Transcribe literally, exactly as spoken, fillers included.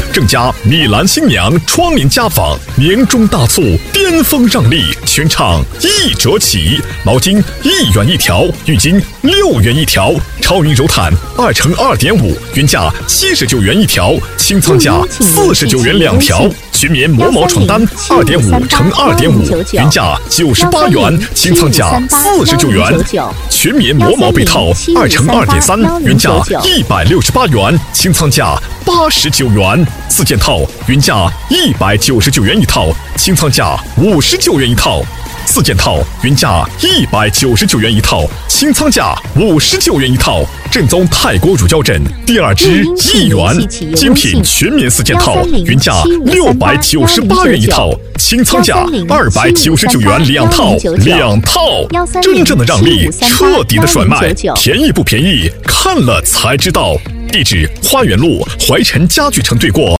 正佳米兰新娘窗帘家纺年终大促，巅峰让利，全场一折起，毛巾一元一条，浴巾六元一条，超云柔毯二乘二点五，原价七十九元一条，清仓价四十九元两条。全棉磨毛床单二点五乘二点五，原价九十八元，清仓价四十九元。全棉磨毛被套二乘二点三，原价一百六十八元，清仓价八十九元。四件套原价一百九十九元一套，清仓价五十九元一套。四件套原价一百九十九元一套，清仓价五十九元一套。正宗泰国乳胶枕第二支一元，精品全棉四件套原价六百九十八元一套，清仓价二百九十九元两套，两套。真正的让利，彻底的甩卖，便宜不便宜，看了才知道。地址：花园路怀城家具城对过。